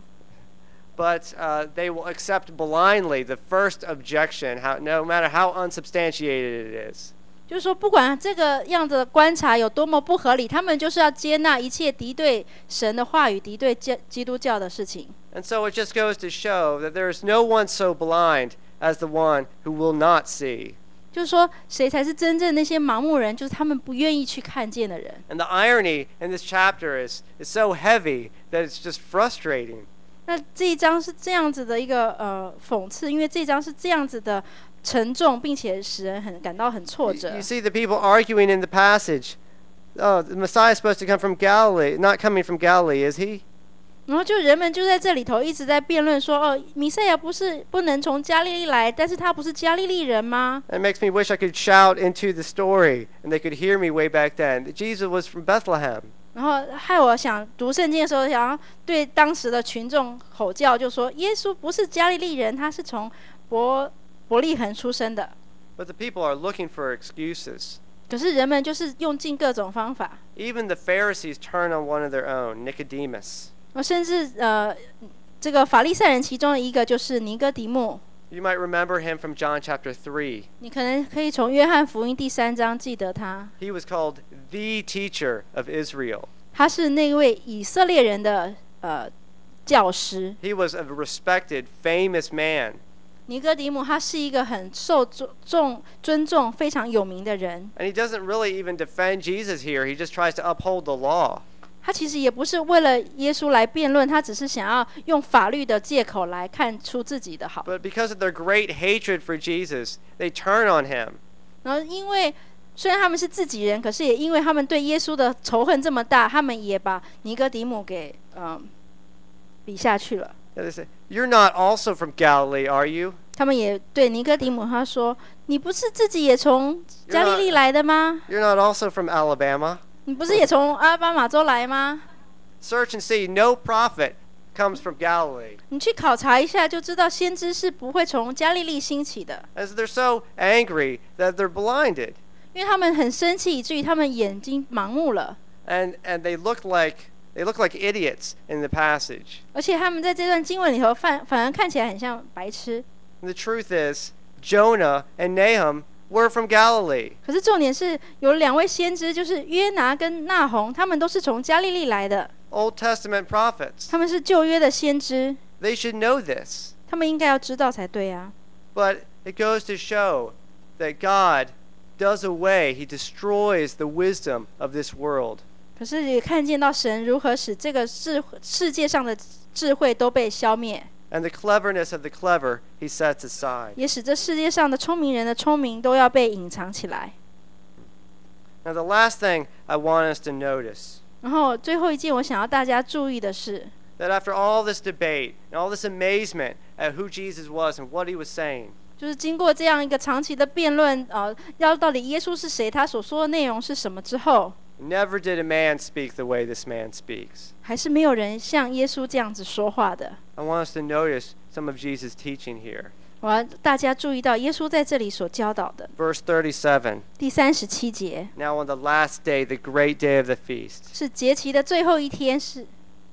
But uh, they will accept blindly the first objection, how, no matter how unsubstantiated it is. 就是说，不管这个样子的观察有多么不合理，他们就是要接纳一切敌对神的话语、敌对基督教的事情。 And so it just goes to show that there is no one so blind as the one who will not see. 就是说，谁才是真正那些盲目人？就是他们不愿意去看见的人。 And the irony in this chapter is, is so heavy that it's just frustrating. 那这一章是这样子的一个呃讽刺，因为这一章是这样子的沉重，并且使人很感到很挫 You, 折。 you see the people arguing in the passage. Oh, the Messiah is supposed to come from Galilee, not coming from Galilee, is he? 然后就人们就在这里头一直在辩论说，哦，弥赛亚不是不能从加利利来，但是他不是加利利人吗？ It makes me wish I could shout into the story and they could hear me way back then. That Jesus was from Bethlehem. 然后害我想读圣经的时候，想要对当时的群众吼叫，就说耶稣不是加利利人，他是从伯伯利恒出生的。 But the people are looking for excuses. 可是人们就是用尽各种方法， Even the Pharisees turn on one of their own, Nicodemus. 甚至呃，这个法利赛人其中的一个就是尼哥底母。 You might remember him from John chapter three. 你可能可以从约翰福音第三章记得他， He was called the teacher of Israel. 他是那位以色列人的呃教师。 He was a respected, famous man. 尼哥底母他是一个很受重尊重、非常有名的人。 And he doesn't really even defend Jesus here. He just tries to uphold the law. 他其实也不是为了耶稣来辩论，他只是想要用法律的借口来看出自己的好。 But because of their great hatred for Jesus, they turn on him. 然后因为虽然他们是自己人，可是也因为他们对耶稣的仇恨这么大，他们也把尼哥底母给嗯比下去了。 They say, "You're not also from Galilee, are you?" 他们也对尼哥底母他说：“你不是自己也从加利利来的吗？ You're not also from Alabama. 你不是也从阿拉巴马州来吗？ Search and see, no prophet comes from Galilee." 你去考察一下就知道，先知是不会从加利利兴起的。 As they're so angry that they're blinded. 因为他们很生气，以至于他们眼睛盲目了。 And, and they look like they look like idiots in the passage. 而且他们在这段经文里头反反而看起来很像白痴。 And the truth is, Jonah and Nahum were from Galilee. 可是重点是有两位先知，就是约拿跟纳洪，他们都是从加利利来的。 Old Testament prophets. 他们是旧约的先知， They should know this. 他们应该要知道才对啊。 But it goes to show that God does away, he destroys the wisdom of this world. 可是也看见到神如何使这个世世界上的智慧都被消灭。 and the cleverness of the clever he sets aside. 也使这世界上的聪明人的聪明都要被隐藏起来。 Now, the last thing I want us to notice, 然后最后一件我想要大家注意的是， that after all this debate and all this amazement at who Jesus was and what he was saying, 就是经过这样一个长期的辩论，呃，要到底耶稣是谁，他所说的内容是什么之后， never did a man speak the way this man speaks. 还是没有人像耶稣这样子说话的。 I want us to notice some of Jesus' teaching here. 我要大家注意到耶稣在这里所教导的 Verse thirty-seven. 第三十七节， Now on the last day, the great day of the feast. 是节期的最后一天，是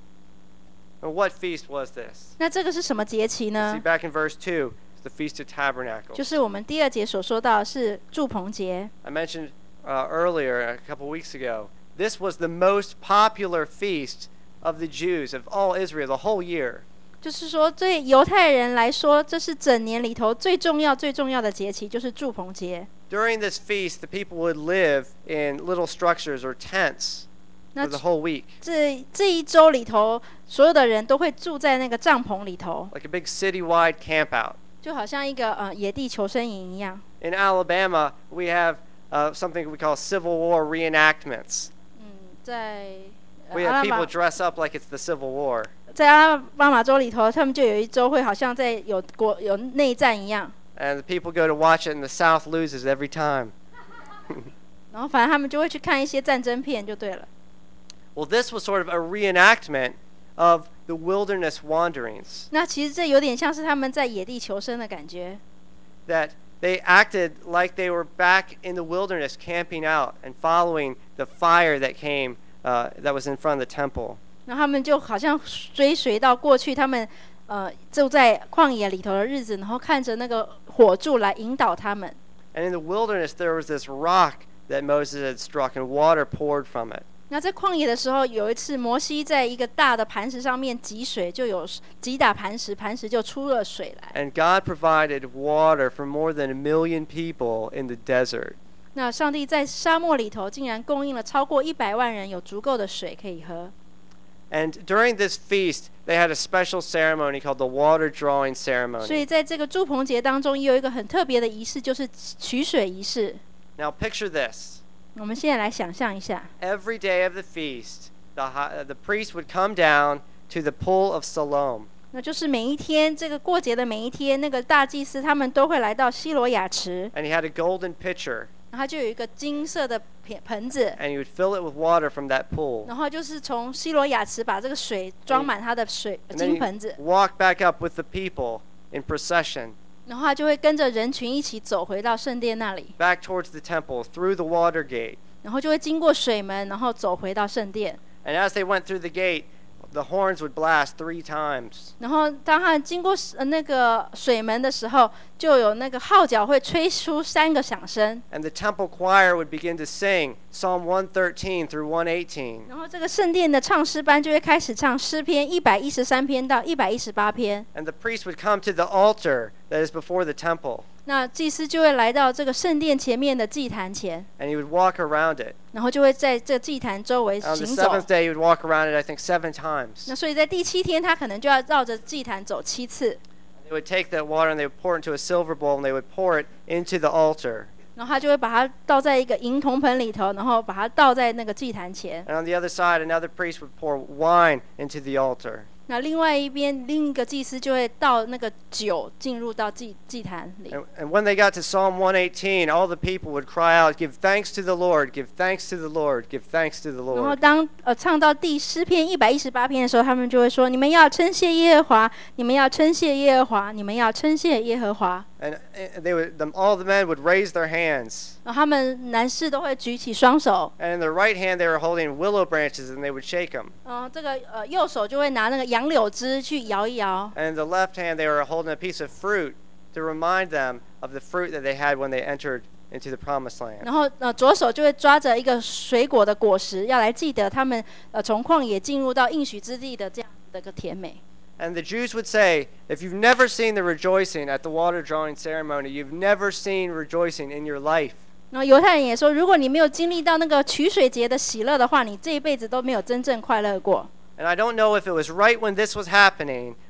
And what feast was this? 那这个是什么节期 See, 呢？ back in verse two, it's the Feast of Tabernacles. 就是我们第二节所说到的是住棚节。 I mentioned uh, earlier, a couple weeks ago, this was the most popular feast of the Jews, of all Israel, the whole year. 就是说，对犹太人来说，这是整年里头最重要、最重要的节期，就是住棚节。 During this feast, the people would live in little structures or tents 那 for the whole week, 这这一周里头，所有的人都会住在那个帐篷里头， like a big citywide campout. 就好像一个呃野地求生营一样。 In Alabama, we have uh, something we call Civil War reenactments. 嗯，在、呃 We 阿 have 拉 people 巴 dress up like it's the Civil War. 在阿拉巴马州里头，他们就有一周会好像在有国有内战一样， And the people go to watch it, and the South loses every time. 然后反正他们就会去看一些战争片，就对了。 Well, this was sort of a reenactment of the wilderness wanderings, 那其实这有点像是他们在野地求生的感觉， that they acted like they were back in the wilderness camping out and following the fire that came, uh, that was in front of the temple. 然后他们就好像追随到过去他们呃住在旷野里头的日子，然后看着那个火柱来引导他们。 And in the wilderness, there was this rock that Moses had struck, and water poured from it. 那在旷野的时候，有一次摩西在一个大的磐石上面击水，就有击打磐石，磐石就出了水来。 And God provided water for more than a million people in the desert. 那上帝在沙漠里头竟然供应了超过一百万人有足够的水可以喝。 And during this feast, they had a special ceremony called the water drawing 所以 ceremony. 在这个住棚节当中，也有一个很特别的仪式，就是取水仪式。 Now picture this. 我们现在来想象一下， Every day of the feast, the, hi- uh, the priest would come down to the pool of Siloam. 那就是每一天这个过节的每一天，那个大祭司他们都会来到西罗亚池， And he had a golden pitcher, 然后他就有一个金色的盆盆子， and he would fill it with water from that pool. 然后就是从西罗亚池把这个水装满他的水 And then 金 he'd 盆子， walk back up with the people in procession, 然后他就会跟着人群一起走回到圣殿那里， back towards the temple, through the water gate. 然后就会经过水门，然后走回到圣殿。 And as they went through the gate, the horns would blast three times. 然后当他经过呃那个水门的时候，就有那个号角会吹出三个响声， And the temple choir would begin to sing Psalm one thirteen through one eighteen. 然后这个圣殿的唱诗班就会开始唱诗篇一百一十三篇到一百一十八篇。 And the priest would come to the altar that is before the temple, 那祭司就会来到这个圣殿前面的祭坛前， and he would walk around it. 然后就会在这祭坛周围 On the 行走。 seventh day, he would walk around it, I think, seven times. 那所以在第七天，他可能就要绕着祭坛走七次， They would take that water and they would pour it into a silver bowl, and they would pour it into the altar. 然后他就会把它倒在一个银铜盆里头，然后把它倒在那个祭坛前。 And on the other side, another priest would pour wine into the altar. 那另外一边，另一个祭司就会倒那个酒进入到祭祭坛里。 And, and when they got to Psalm one eighteen, all the people would cry out, "Give thanks to the Lord, give thanks to the Lord, give thanks to the 然后 Lord." 当呃唱到第诗篇一百一十八篇的时候，他们就会说：“你们要称谢耶和华，你们要称谢耶和华，你们要称谢耶和华。” And uh, they would, the, all the men would raise their hands. 然后他们男士都会举起双手， And in their right hand, they were holding willow branches, and they would shake them. 嗯、这个呃右手就会拿那个杨柳枝去摇一摇， And in the left hand, they were holding a piece of fruit to remind them of the fruit that they had when they entered into the promised land. 然后呃左手就会抓着一个水果的果实，要来记得他们呃从旷野进入到应许之地的这样的一个甜美。 And the Jews would say, if you've never seen the rejoicing at the water drawing ceremony, you've never seen rejoicing in your life. 然后犹太人也说，如果你没有经历到那个取水节的喜乐的话，你这一辈子都没有真正快乐过。 And I don't know if it was right when this was happening,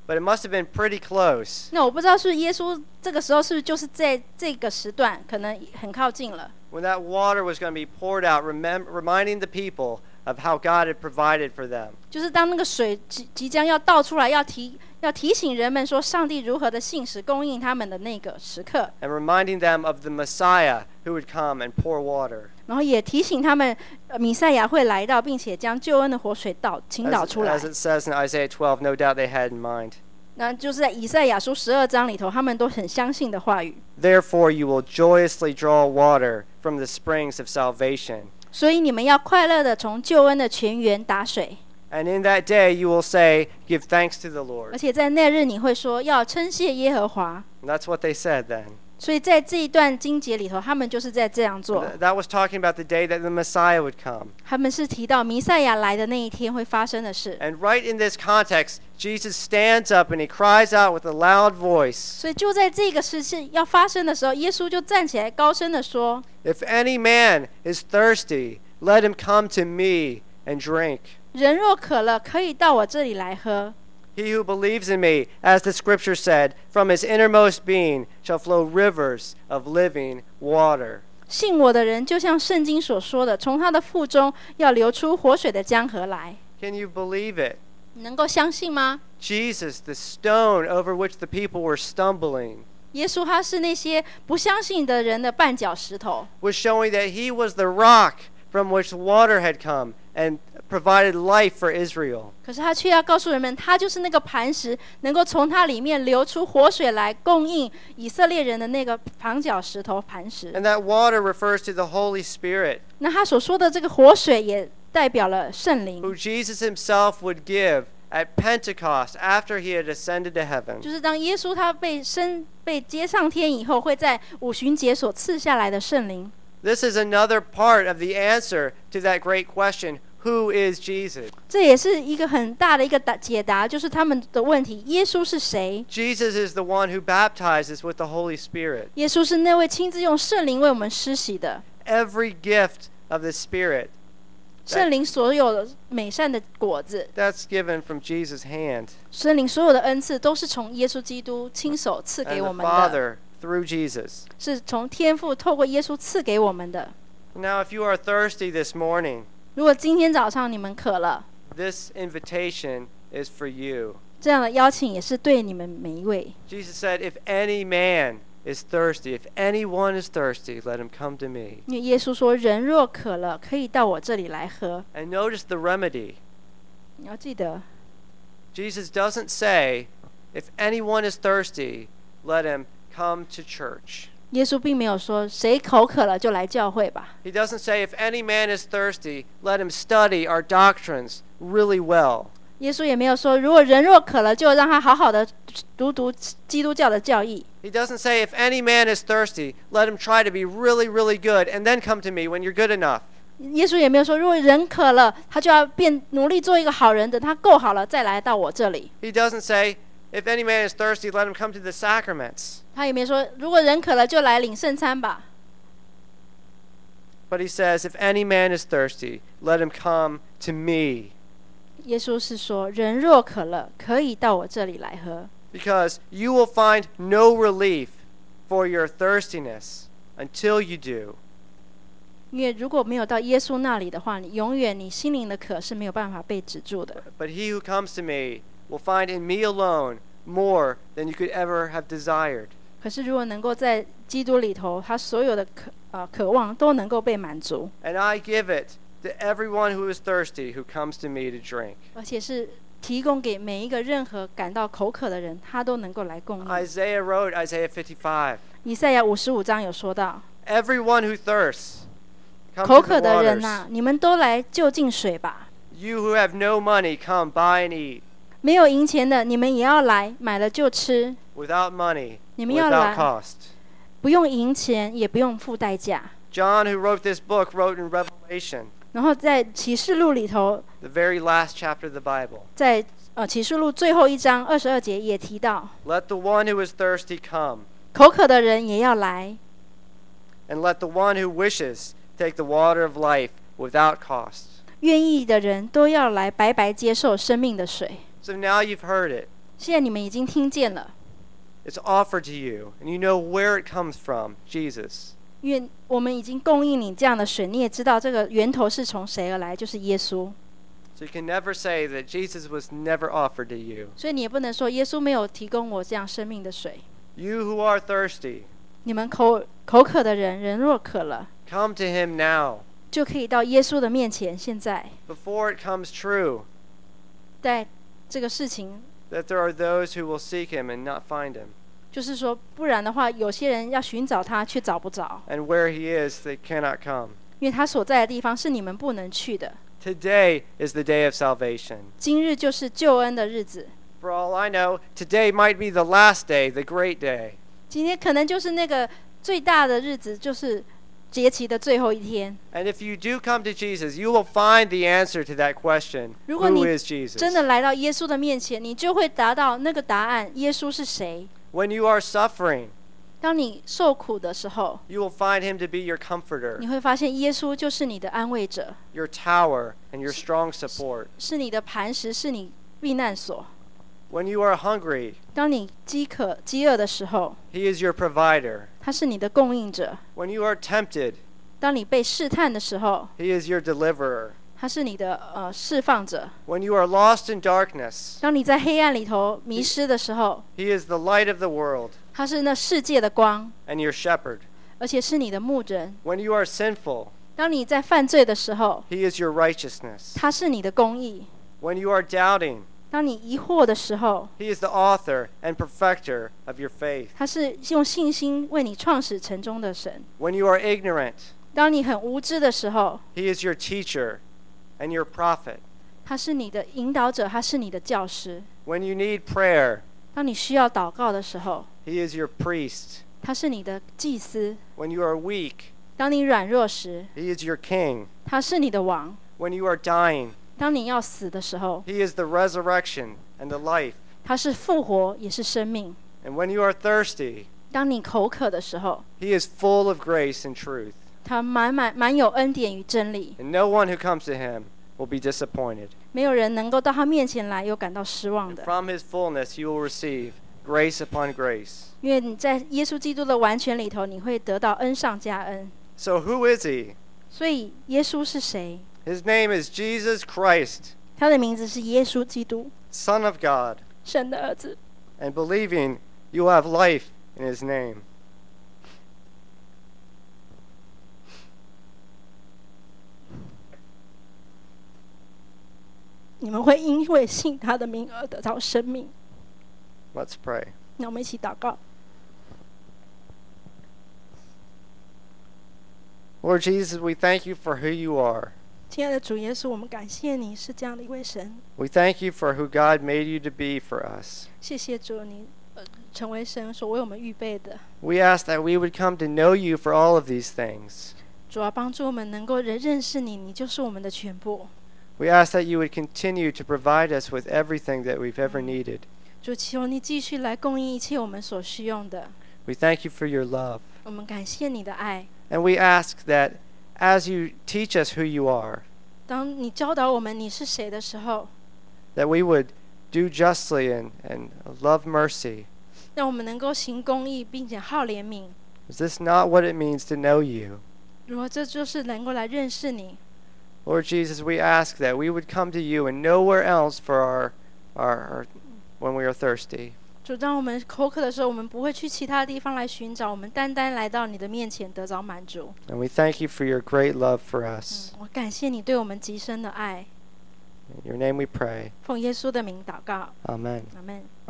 but it must have been pretty close. 那我不知道是不是耶稣这个时候是不是就是在这个时段可能很靠近了。 When that water was going to be poured out, remem- reminding the people of how God had provided for them. 就是当那个水即即将要倒出来，要提要提醒人们说上帝如何的信实供应他们的那个时刻， And reminding them of the Messiah who would come and pour water. 然后也提醒他们，呃弥赛亚会来到，并且将救恩的活水倒倾倒 As, 出来 as。it says in Isaiah twelve, no doubt they had in mind. 那就是在以赛亚书十二章里头，他们都很相信的话语。 Therefore you will joyously draw water from the springs of salvation. 所以你们要快乐的从救恩的泉源打水， And in that day you will say, give thanks to the 而 Lord. 且在那日你会说要称谢耶和华。 And that's what they said then. 所以在这一段经节里头，他们就是在这样做。 Th- That was talking about the day that the Messiah would come. 他们是提到弥赛亚来的那一天会发生的事。 And right in this context, Jesus stands up and he cries out with a loud voice, 所以就在这个事情要发生的时候，耶稣就站起来高声的说 If any man is thirsty, let him come to me and drink.：“ 人若渴了，可以到我这里来喝。 He who believes in me, as the scripture said, from his innermost being shall flow rivers of living water. 信我的人，就像圣经所说的，从他的腹中要流出活水的江河来。 Can you believe it? 你能够相信吗？ Jesus, the stone over which the people were stumbling, 耶稣他是那些不相信的人的绊脚石头， was showing that he was the rock from which water had come and provided life for Israel. 可是他却要告诉人们，他就是那个磐石，能够从它里面流出活水来，供应以色列人的那个旁脚石头磐石。 And that water refers to the Holy Spirit, 那他所说的这个活水，也代表了圣灵， who Jesus himself would give at Pentecost after he had ascended to heaven. 就是当耶稣他被升被接上天以后，会在五旬节所赐下来的圣灵。 This is another part of the answer to that great question, who is Jesus? 这也是一个很大的一个答解答，就是他们的问题：耶稣是谁？ Jesus is the one who baptizes with the Holy Spirit. 耶稣是那位亲自用圣灵为我们施洗的。 Every gift of the Spirit 圣灵所有的美善的果子， that's given from Jesus' hand 圣灵所有的恩赐，都是从耶稣基督亲手赐 and 给 the 我们的， Father through Jesus. 是从天父透过耶稣赐给我们的。 Now, if you are thirsty this morning, 如果今天早上你们渴了， this invitation is for you. 这样的邀请也是对你们每一位。 Jesus said, if any man is thirsty, if anyone is thirsty, let him come to me. 因为耶稣说：“人若渴了，可以到我这里来喝。 And notice the remedy. ” 你要记得， Jesus doesn't say, if anyone is thirsty, let him come to church. 耶稣并没有说谁口渴了就来教会吧。 He doesn't say, if any man is thirsty, let him study our doctrines really well. 耶稣也没有说，如果人若渴了，就让他好好的读读基督教的教义。 He doesn't say, if any man is thirsty, let him try to be really, really good and then come to me when you're good enough. 耶稣也没有说，如果人渴了，他就要变努力做一个好人，等他够好了再来到我这里。 He doesn't say, if any man is thirsty, let him come to the sacraments. 他也没说，如果人渴了就来领圣餐吧。 But he says, if any man is thirsty, let him come to me. 耶稣是说，人若渴了，可以到我这里来喝， Because you will find no relief for your thirstiness until you do. 因为如果没有到耶稣那里的话，你永远你心灵的渴是没有办法被止住的。 But he who comes to me will find in me alone more than you could ever have desired. 可是如果能够在基督里头，他所有的渴呃渴望都能够被满足， And I give it to everyone who is thirsty who comes to me to drink. 而且是提供给每一个任何感到口渴的人，他都能够来供应。 Isaiah wrote Isaiah fifty-five. 以赛亚五十五章有说到， Everyone who thirsts, come 口 to 渴 the 的人 waters. 呐、你们都来就近水吧。 You who have no money, come buy and eat. 没有银钱的，你们也要来，买了就吃， Without money, 你们要 without 来， cost. 不用银钱，也不用付代价。 John, who wrote this book, wrote in Revelation, 然后在启示录里头， the very last chapter of the Bible. 在呃启示录最后一章二十二节也提到， Let the one who is thirsty come, 口渴的人也要来， and let the one who wishes take the water of life without cost. 愿意的人都要来白白接受生命的水。 So now you've heard it. 现在你们已经听见了， It's offered to you, and you know where it comes from, Jesus. 因为我们已经供应你这样的水，你也知道这个源头是从谁而来，就是耶稣。 So you can never say that Jesus was never offered to you. 所以你也不能说耶稣没有提供我这样生命的水。 You who are thirsty, 你们口口渴的人，人若渴了， come to him now, 就可以到耶稣的面前。现在， before it comes true, 在这个事情， that there are those who will seek him and not find him. 就是说，不然的话，有些人要寻找他，却找不着， And where he is, they cannot come. 因为他所在的地方是你们不能去的。 Today is the day of salvation. 今日就是救恩的日子， For all I know, today might be the last day, the great day. 今天可能就是那个最大的日子，就是节期的最后一天。 And if you do come to Jesus, you will find the answer to that question. 如果你 Who is Jesus? 真的来到耶稣的面前，你就会达到那个答案：耶稣是谁？ When you are suffering, 当你受苦的时候， you will find him to be your comforter, 你会发现耶稣就是你的安慰者， your tower, and your strong support. 是你的磐石，是你避难所。 When you are hungry, 当你饥渴、饥饿的时候， he is your provider. 他是你的供应者； When you are tempted, 当你被试探的时候， he is your deliverer. 他是你的呃释放者； When you are lost in darkness, 当你在黑暗里头迷失的时候， he is the light of the world 他是那世界的光， and your shepherd. 而且是你的牧人。 When you are sinful, 当你在犯罪的时候， he is your righteousness. 他是你的公义； When you are doubting, 当你疑惑的时候， he is the author and perfecter of your faith. 他是用信心为你创始成终的神； When you are ignorant, 当你很无知的时候， he is your teacher and your prophet. 他是你的引导者，他是你的教师； When you need prayer, 当你需要祷告的时候， he is your priest. 他是你的祭司； When you are weak, 当你软弱时， he is your king. 他是你的王； When you are dying, 当你要死的时候， he is the resurrection and the life. 他是复活，也是生命； And when you are thirsty, 当你口渴的时候， he is full of grace and truth. 他满满满有恩典与真理， And no one who comes to him will be disappointed. 没有人能够到他面前来有感到失望 And 的。 from his fullness you will receive grace upon grace. 因为你在耶稣基督的完全里头，你会得到恩上加恩。 So who is he? 所以耶稣是谁？ His name is Jesus Christ, 他的名字是耶稣基督， Son of God. 神的儿子。 And believing, you will have life in his name. 你们会因为信他的名而得到生命。 Let's pray. 那我们一起祷告。 Lord Jesus, we thank you for who you are. 亲爱的主耶稣，我们感谢你是这样的一位神。 We thank you for who God made you to be for us. 谢谢主你，呃，成为神所为我们预备的。 We ask that we would come to know you for all of these things. 主要帮助我们能够认认识你，你就是我们的全部。 We ask that you would continue to provide us with everything that we've ever needed. 主，求你继续来供应一切我们所需用的。 We thank you for your love. 我们感谢你的爱。 And we ask that as you teach us who you are, 当你教导我们你是谁的时候， that we would do justly and, and love mercy. 让我们能够行公义，并且好怜悯。 Is this not what it means to know you? 如果这就是能够来认识你， Lord Jesus, we ask that we would come to you and nowhere else for our, our, our when we are thirsty. 主，当我们口渴的时候，我们不会去其他地方来寻找，我们单单来到你的面前得着满足。 And we thank you for your great love for us. 嗯，我感谢你对我们极深的爱。 In your name we pray. 奉耶稣的名祷告， Amen. 阿门。